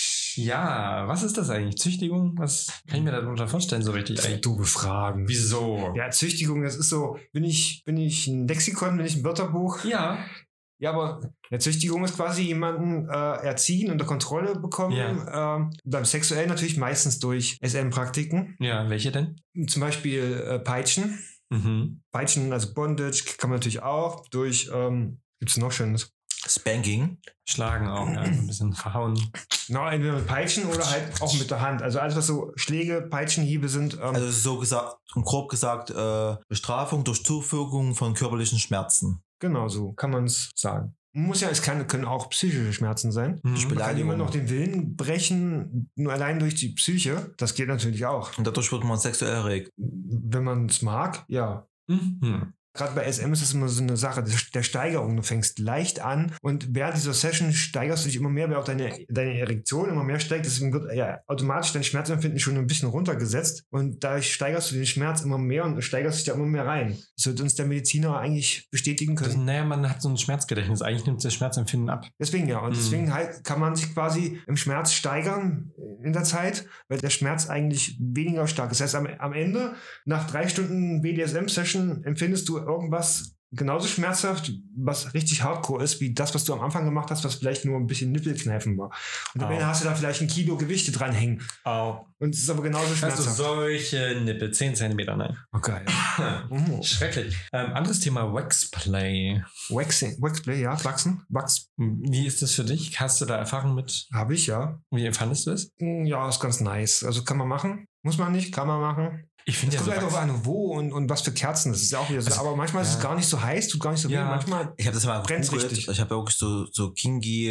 Ja, was ist das eigentlich? Züchtigung? Was kann ich mir darunter vorstellen so richtig eigentlich? doofe Fragen. Wieso? Ja, Züchtigung, das ist so, bin ich, bin ich ein Lexikon, bin ich ein Wörterbuch? Ja. Ja, aber ja, Züchtigung ist quasi jemanden äh, erziehen, unter Kontrolle bekommen. Ähm, beim Sexuellen natürlich meistens durch S M-Praktiken. Ja, welche denn? Zum Beispiel äh, Peitschen. Mhm. Peitschen, also Bondage, kann man natürlich auch durch, ähm, gibt's noch Schönes? Spanking. Schlagen auch, ja, so ein bisschen verhauen. Genau, entweder mit Peitschen oder halt auch mit der Hand. Also alles, was so Schläge, Peitschenhiebe sind. Ähm, Also so gesagt, grob gesagt, äh, Bestrafung durch Zufügung von körperlichen Schmerzen. genau so kann man es sagen. Muss ja, es kann, können auch psychische Schmerzen sein. Mhm. Man kann Beleidigung. jemand noch den Willen brechen, nur allein durch die Psyche. Das geht natürlich auch. Und dadurch wird man sexuell erregt. Wenn man es mag, ja. Mhm. Gerade bei S M ist es immer so eine Sache der Steigerung. Du fängst leicht an und während dieser Session steigerst du dich immer mehr, weil auch deine, deine Erektion immer mehr steigt. Deswegen wird ja automatisch dein Schmerzempfinden schon ein bisschen runtergesetzt und dadurch steigerst du den Schmerz immer mehr und steigerst dich da immer mehr rein. Das wird uns der Mediziner eigentlich bestätigen Das, können. naja, man hat so ein Schmerzgedächtnis. Eigentlich nimmt das Schmerzempfinden ab. Deswegen ja. Und Mhm. deswegen halt kann man sich quasi im Schmerz steigern in der Zeit, weil der Schmerz eigentlich weniger stark ist. Das heißt, am, am Ende, nach drei Stunden B D S M-Session, empfindest du irgendwas genauso schmerzhaft, was richtig hardcore ist, wie das, was du am Anfang gemacht hast, was vielleicht nur ein bisschen Nippelkneifen war. Und am Au. Ende hast du da vielleicht ein Kilo Gewichte dranhängen. Au. Und es ist aber genauso Hast du schmerzhaft. solche Nippel? zehn Zentimeter, nein. Okay. Oh. Schrecklich. Ähm, anderes Thema, Waxplay. Waxing, Waxplay, ja, Wachsen, Wachs, Wie ist das für dich? Hast du da Erfahrung mit? habe ich, ja. Wie fandest du es? Ja, ist ganz nice. Also kann man machen. Muss man nicht, kann man machen. Ich finde Es ja kommt so halt Wachs- darauf an, wo und, und was für Kerzen. Das ist ja auch wieder so. Also, aber manchmal ist es ja. gar nicht so heiß, tut gar nicht so weh. Ja. Manchmal Ich habe das mal Brennt's gegoogelt. richtig. Ich habe ja wirklich so, so Kingi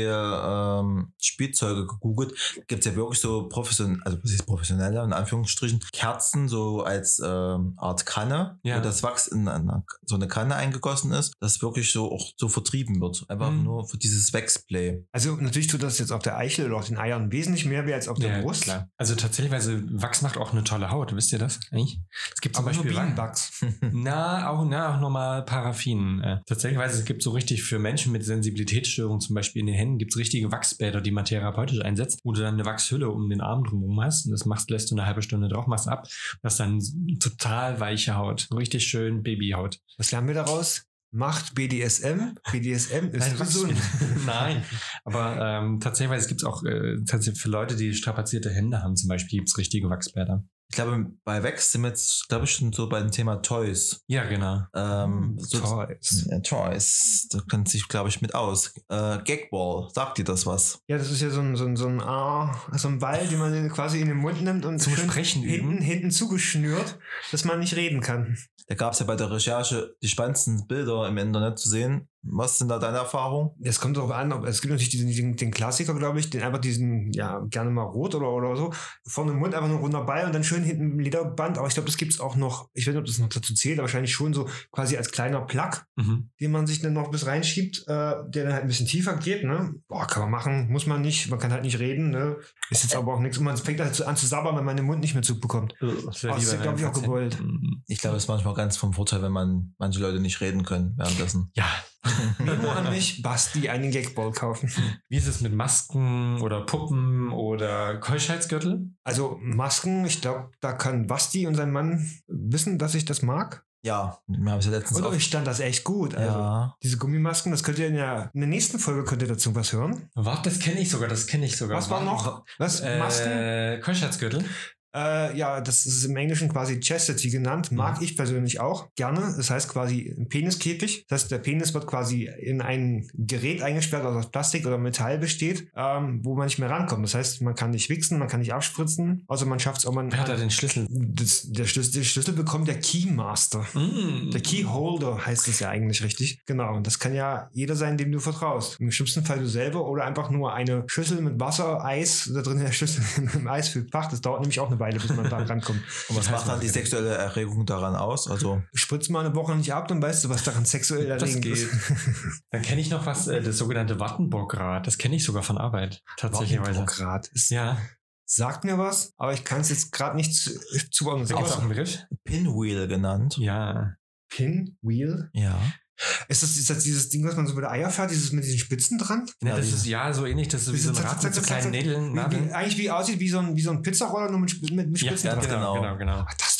ähm, Spielzeuge gegoogelt. Gibt es ja wirklich so professionelle, also was ist professionelle, in Anführungsstrichen, Kerzen so als ähm, Art Kanne, Ja. wo das Wachs in eine, so eine Kanne eingegossen ist, das wirklich so auch so vertrieben wird. Einfach Mhm. nur für dieses Waxplay. Also natürlich tut das jetzt auf der Eichel oder auf den Eiern wesentlich mehr weh als auf der Ja, Brust. klar. Also tatsächlich, Wachs macht auch eine tolle Haut. Wisst ihr das eigentlich? Es gibt zum Aber nur Beispiel Wachs. Bienenwachs. Na, auch, na, auch nochmal Paraffin. Äh, tatsächlich, es gibt so richtig für Menschen mit Sensibilitätsstörungen, zum Beispiel in den Händen, gibt es richtige Wachsbäder, die man therapeutisch einsetzt, wo du dann eine Wachshülle um den Arm drumherum hast und das machst, lässt du eine halbe Stunde drauf, machst ab. Das ist dann total weiche Haut. Richtig schön Babyhaut. Was lernen wir daraus? Macht B D S M. B D S M ist Nein, gesund. Nein, aber ähm, tatsächlich, es gibt auch äh, tatsächlich für Leute, die strapazierte Hände haben, zum Beispiel, gibt es richtige Wachsbäder. Ich glaube, bei Wax sind wir jetzt, glaube ich, schon so bei dem Thema Toys. Ja, genau. Ähm, so, Toys. Ja, Toys. Da kennt sich, glaube ich, mit aus. Äh, Gagball, sagt dir das was? Ja, das ist ja so ein, so ein, so ein, ah, so ein Ball, den man quasi in den Mund nimmt und Zum schön Sprechen üben. hinten, hinten zugeschnürt, dass man nicht reden kann. Da gab es ja bei der Recherche die spannendsten Bilder im Internet zu sehen. Was sind da deine Erfahrungen? Es kommt darauf an, ob, es gibt natürlich diesen, diesen, den Klassiker, glaube ich, den einfach diesen, ja, gerne mal rot oder, oder so, vorne im Mund einfach nur ein runder Ball und dann schön hinten ein Lederband, aber ich glaube, das gibt es auch noch, ich weiß nicht, ob das noch dazu zählt, aber wahrscheinlich schon so quasi als kleiner Plug, Mhm. den man sich dann noch bis reinschiebt, äh, der dann halt ein bisschen tiefer geht, ne? Boah, kann man machen, muss man nicht, man kann halt nicht reden, ne? Ist jetzt aber auch nichts und man fängt halt so an zu sabbern, wenn man den Mund nicht mehr zubekommt. Das Oh, das ist, glaube ich, auch gewollt. Ich glaube, es ist manchmal ganz vom Vorteil, wenn man manche Leute nicht reden können währenddessen. Ja. Memo an mich, Basti einen Gagball kaufen. Wie ist es mit Masken oder Puppen oder Keuschheitsgürtel? Also Masken, ich glaube, da kann Basti und sein Mann wissen, dass ich das mag. Ja, wir haben es ja letztens Und auch. euch stand das echt gut. Also Ja. diese Gummimasken, das könnt ihr in der, in der nächsten Folge könnt ihr dazu was hören. Warte, das kenne ich sogar, das kenne ich sogar. Was war noch? Was? Masken? Äh, Keuschheitsgürtel. Äh, ja, das ist im Englischen quasi Chastity genannt. Mag Mhm. ich persönlich auch gerne. Das heißt quasi ein Peniskäfig. Das heißt, der Penis wird quasi in ein Gerät eingesperrt, das aus Plastik oder Metall besteht, ähm, wo man nicht mehr rankommt. Das heißt, man kann nicht wichsen, man kann nicht abspritzen, außer man schafft es auch mal. Wer hat da den Schlüssel? Das, der, Schlüssel, der Schlüssel bekommt der Keymaster. Mm. Der Keyholder heißt es ja eigentlich richtig. Genau. Und das kann ja jeder sein, dem du vertraust. Im schlimmsten Fall du selber oder einfach nur eine Schüssel mit Wasser, Eis, da drin in der Schüssel im Eis für Fach. Das dauert nämlich auch eine Weile, bis man da rankommt. Und was macht dann die sexuelle Erregung daran aus? Also Spritz mal eine Woche nicht ab, dann weißt du, was daran sexuell Das erregend geht. ist. Dann kenne ich noch was, äh, das sogenannte Wartenburgrad. Das kenne ich sogar von Arbeit. Tatsächlich. Wartenburgrad. Es Ja. sagt mir was, aber ich kann es jetzt gerade nicht zu- zuordnen. Sag Auch was. ein Begriff? Pinwheel genannt. Ja. Pinwheel? Ja. Ist das, ist das dieses Ding, was man so mit der Eier fährt, dieses mit diesen Spitzen dran? Ja, Ja, das dieses- ist ja so ähnlich, das ist so wie so ein Zack, Rad zack, mit so zack, kleinen zack, Nägeln. Wie, wie, Nadeln. eigentlich wie aussieht wie so ein, wie so ein Pizzaroller, nur mit, Sp- mit, mit Ja, Spitzen ja, dran. genau, Genau. genau, genau. Ah, das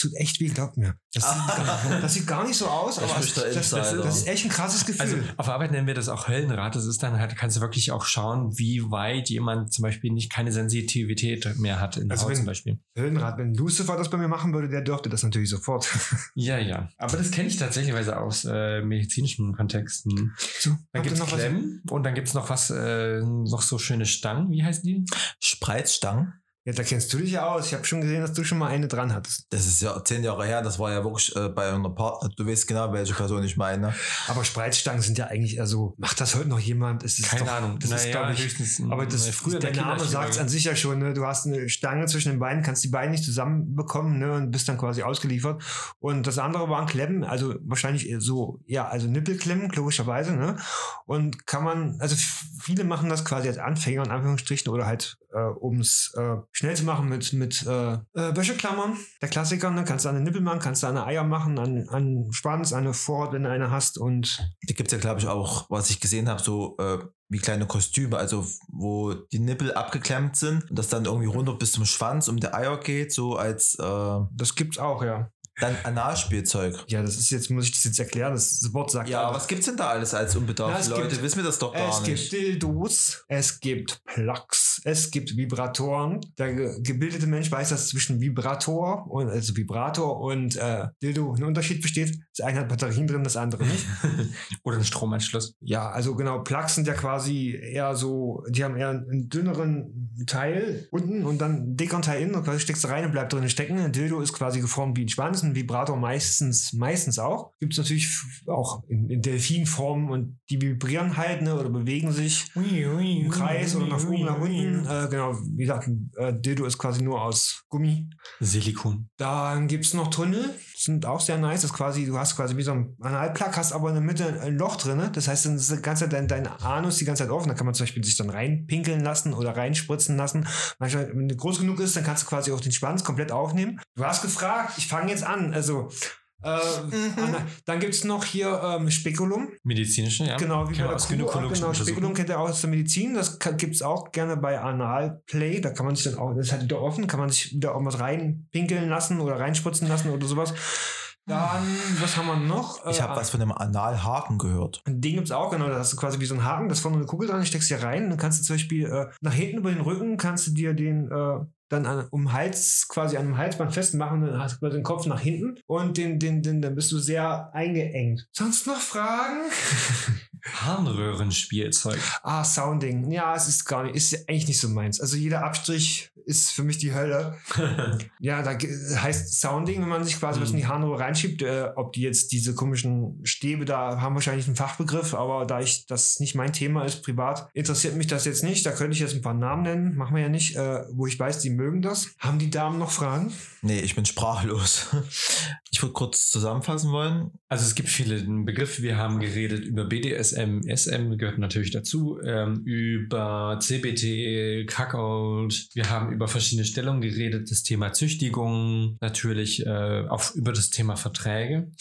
tut echt weh, glaubt mir. Das, sieht, gar, das sieht gar nicht so aus, aber das, das, das, das ist echt ein krasses Gefühl. Also auf Arbeit nennen wir das auch Höllenrad. Das ist dann halt, kannst du wirklich auch schauen, wie weit jemand zum Beispiel nicht keine Sensitivität mehr hat in der also Haut wenn, zum Beispiel. Höllenrad, wenn Lucifer das bei mir machen würde, der dürfte das natürlich sofort. Ja, ja. Aber das kenne ich tatsächlich aus äh, medizinischen Kontexten. So, dann gibt es noch Klemmen und dann gibt es noch was, äh, noch so schöne Stangen. Wie heißen die? Spreizstangen. Ja, da kennst du dich ja aus. Ich habe schon gesehen, dass du schon mal eine dran hattest. Das ist ja zehn Jahre her. Das war ja wirklich äh, bei einer Partner. Du weißt genau, welche Person ich meine. Aber Spreizstangen sind ja eigentlich eher so. Macht das heute noch jemand? Es ist Keine doch, Ahnung. Das naja, ist, glaube ich, höchstens. aber das, früher der, der Name sagt es an sich ja schon. Ne? Du hast eine Stange zwischen den Beinen, kannst die Beine nicht zusammenbekommen, ne? Und bist dann quasi ausgeliefert. Und das andere waren Klemmen, also wahrscheinlich so, ja, also Nippelklemmen, logischerweise. Ne? Und kann man, also viele machen das quasi als Anfänger in Anführungsstrichen oder halt, äh, um es äh, schnell zu machen mit mit äh, äh, Wäscheklammern, der Klassiker, ne? Kannst du eine Nippel machen, kannst du eine Eier machen, an, an Schwanz, eine Vorhaut, wenn du eine hast und... Die gibt es ja, glaube ich, auch, was ich gesehen habe, so äh, wie kleine Kostüme, also wo die Nippel abgeklemmt sind und das dann irgendwie runter bis zum Schwanz um die Eier geht, so als... Äh, das gibt's auch, ja. Dann Analspielzeug. Ja, das ist jetzt, muss ich das jetzt erklären, das Wort sagt ja, alles. Was gibt's denn da alles als unbedarfte Leute? Gibt, wissen wir das doch gar es nicht. Es gibt Dildos, es gibt Plugs, es gibt Vibratoren. Der ge gebildete Mensch weiß, dass zwischen Vibrator und also Vibrator und äh, Dildo ein Unterschied besteht. Das eine hat Batterien drin, das andere nicht. Oder ein Stromanschluss. Ja, also genau, Plugs sind ja quasi eher so, die haben eher einen dünneren Teil unten und dann einen dickeren Teil innen und quasi steckst du rein und bleibt drin stecken. Ein Dildo ist quasi geformt wie ein Schwanz, ein Vibrator meistens, meistens auch. Gibt es natürlich auch in, in Delfinformen und die vibrieren halt, ne, oder bewegen sich ui, ui, im Kreis ui, oder nach oben, nach unten. Äh, genau, wie gesagt, ein äh, Dildo ist quasi nur aus Gummi. Silikon. Dann gibt es noch Tunnel, sind auch sehr nice. Das ist quasi, du hast quasi wie so ein Analplug, hast aber in der Mitte ein Loch drin. Das heißt, dann ist die ganze Zeit dein, dein Anus die ganze Zeit offen. Da kann man zum Beispiel sich dann reinpinkeln lassen oder reinspritzen lassen. Manchmal, wenn du groß genug ist, dann kannst du quasi auch den Schwanz komplett aufnehmen. Du hast gefragt, ich fange jetzt an. Also, äh, mhm. Dann gibt es noch hier ähm, Spekulum. Medizinische, ja. Genau, wie bei der aus Kuh, genau, Spekulum kennt ihr auch aus der Medizin. Das gibt es auch gerne bei Analplay. Da kann man sich dann auch, das ist halt wieder offen, kann man sich wieder auch was reinpinkeln lassen oder reinspritzen lassen oder sowas. Dann, was haben wir noch? Ich habe äh, was von einem Analhaken gehört. Ein Ding gibt es auch, genau. Da hast du quasi wie so einen Haken, das ist vorne eine Kugel dran, steckst hier rein. Dann kannst du zum Beispiel äh, nach hinten über den Rücken, kannst du dir den äh, dann an, um Hals, quasi an einem Halsband festmachen, dann hast du den Kopf nach hinten und den, den, den, dann bist du sehr eingeengt. Sonst noch Fragen? Harnröhrenspielzeug. Ah, Sounding. Ja, es ist gar nicht, ist eigentlich nicht so meins. Also jeder Abstrich ist für mich die Hölle. Ja, da heißt Sounding, wenn man sich quasi mm. was in die Harnröhre reinschiebt, äh, ob die jetzt diese komischen Stäbe da haben, wahrscheinlich einen Fachbegriff, aber da ich das nicht mein Thema ist, privat, interessiert mich das jetzt nicht. Da könnte ich jetzt ein paar Namen nennen, machen wir ja nicht, äh, wo ich weiß, die mögen das. Haben die Damen noch Fragen? Nee, ich bin sprachlos. Ich würde kurz zusammenfassen wollen. Also es gibt viele Begriffe. Wir haben geredet über B D S M, S M gehört natürlich dazu, ähm, über C B T, Cuckold. Wir haben über verschiedene Stellungen geredet, das Thema Züchtigung, natürlich äh, auch über das Thema Verträge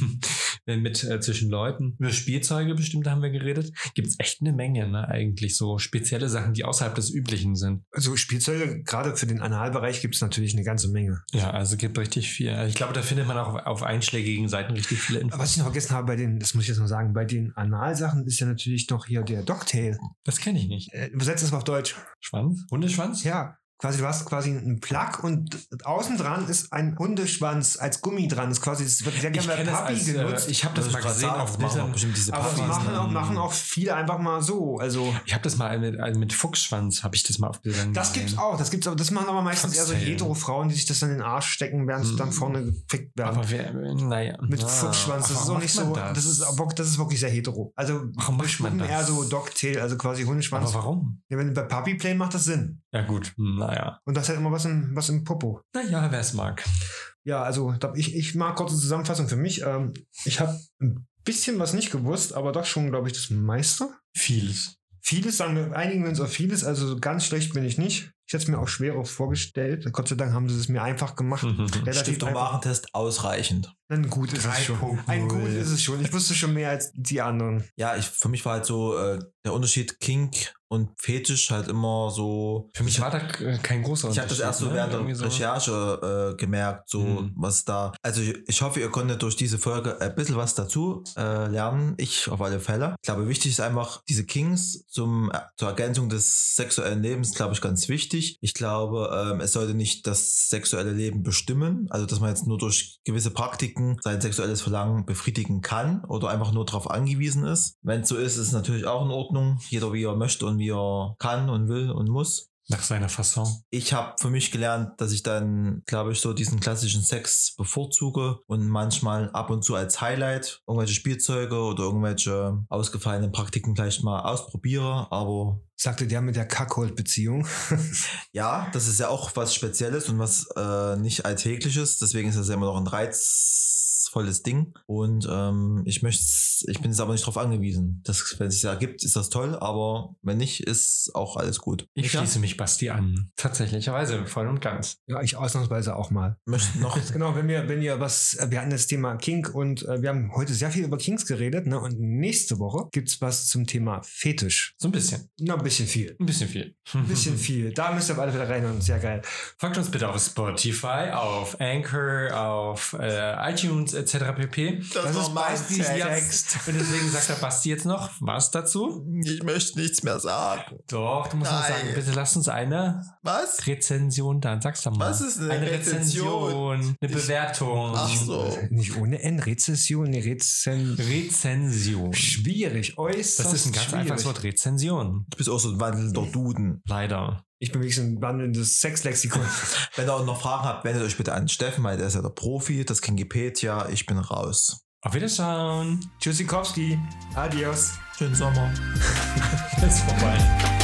mit äh, zwischen Leuten. Über Spielzeuge bestimmt haben wir geredet. Gibt es echt eine Menge, ne, eigentlich so spezielle Sachen, die außerhalb des Üblichen sind. Also Spielzeuge, gerade für den Analbereich gibt es natürlich eine ganze Menge. Ja, also gibt richtig viel. Ich glaube, da findet man auch auf, auf einschlägigen Seiten richtig viele Infos. Was ich noch vergessen habe bei den, das muss ich jetzt noch sagen, bei den Analsachen ist ja natürlich noch hier der Dogtail. Das kenne ich nicht. Äh, übersetzt das mal auf Deutsch. Schwanz? Hundeschwanz? Ja. Quasi, du hast quasi einen Plug und außen dran ist ein Hundeschwanz als Gummi dran. Das ist quasi, das wird sehr gerne bei Papi als, genutzt. Äh, ich habe das, das mal gesehen auf Bildern. Aber das machen auch, machen auch viele einfach mal so. Also ich habe das mal mit, mit Fuchsschwanz, habe ich das mal auf Bildern das gesehen. Das gibt's auch. Das gibt's auch. Das machen aber meistens Fuchstail. Eher so Hetero-Frauen, die sich das dann in den Arsch stecken, während sie mm. dann vorne gefickt werden. Aber wer, naja. Mit ah, Fuchsschwanz. Das ist auch nicht so. Das? Das, ist, das ist wirklich sehr hetero. Also warum macht man das? Eher so Dogtail, also quasi Hundeschwanz. Aber warum? Ja, wenn bei Puppy Play macht das Sinn. Ja gut, naja. Und das hat immer was im, was im Popo. Naja, wer es mag. Ja, also ich, ich mag kurze Zusammenfassung für mich. Ähm, ich habe ein bisschen was nicht gewusst, aber doch schon, glaube ich, das meiste. Vieles. Vieles, sagen wir, einigen wir uns auf vieles, also ganz schlecht bin ich nicht. Ich hätte es mir auch schwerer vorgestellt. Gott sei Dank haben sie es mir einfach gemacht. Stiftung Warentest ausreichend. Ein gut ist es schon. Ein gut ist es schon. Ich wusste schon mehr als die anderen. Ja, ich, für mich war halt so äh, der Unterschied Kink und Fetisch halt immer so. Für mich war da kein großer Ich habe das erst so ne? während der Irgendwie so. Recherche äh, gemerkt, so Mhm. was da. Also ich, ich hoffe, ihr konntet durch diese Folge ein bisschen was dazu äh, lernen. Ich auf alle Fälle. Ich glaube, wichtig ist einfach diese Kings zum, äh, zur Ergänzung des sexuellen Lebens, glaube ich, ganz wichtig. Ich glaube, ähm, es sollte nicht das sexuelle Leben bestimmen, also dass man jetzt nur durch gewisse Praktiken sein sexuelles Verlangen befriedigen kann oder einfach nur darauf angewiesen ist. Wenn es so ist, ist es natürlich auch in Ordnung. Jeder wie er möchte und wie er kann und will und muss. Nach seiner Fasson. Ich habe für mich gelernt, dass ich dann, glaube ich, so diesen klassischen Sex bevorzuge und manchmal ab und zu als Highlight irgendwelche Spielzeuge oder irgendwelche ausgefallenen Praktiken vielleicht mal ausprobiere, aber Sagte der mit der Kackhold-Beziehung. ja, das ist ja auch was Spezielles und was äh, nicht Alltägliches, deswegen ist das ja immer noch ein reizvolles Ding und ähm, ich möchte, ich bin jetzt aber nicht drauf angewiesen. Das, wenn es sich ergibt, ist das toll, aber wenn nicht, ist auch alles gut. Ich Micha? schließe mich Basti an. Tatsächlicherweise, voll und ganz. Ja, ich ausnahmsweise auch mal. Möchten noch Genau, wenn wir, wenn ihr was, wir hatten das Thema Kink und äh, wir haben heute sehr viel über Kinks geredet, ne? Und nächste Woche gibt's was zum Thema Fetisch. So ein bisschen. Na, ein bisschen viel. Ein bisschen viel. Ein bisschen viel. Da müsst ihr alle wieder reinhören. Sehr geil. Folgt uns bitte auf Spotify, auf Anchor, auf äh, iTunes et cetera pp. Das ist Bastis Text. Und deswegen sagt der Basti jetzt noch was dazu. Ich möchte nichts mehr sagen. Doch, du musst noch Nein. sagen, bitte lass uns eine Was? Rezension dann. Sag's doch mal. Was ist eine Rezension? Eine Ich- Bewertung. Ach so. Nicht ohne N. Rezession, eine Rezen... Rezension. Schwierig, äußerst Das ist ein ganz schwierig. einfaches Wort. Rezension. Du bist auch so ein wandelnder Duden. Leider. Ich bin wirklich ein wandelndes Sexlexikon. Wenn ihr auch noch Fragen habt, wendet euch bitte an Steffen, weil der ist ja der Profi, das Kingipedia. Ich bin raus. Auf Wiederschauen. Tschüssikowski. Adios. Schönen Sommer. Bis vorbei.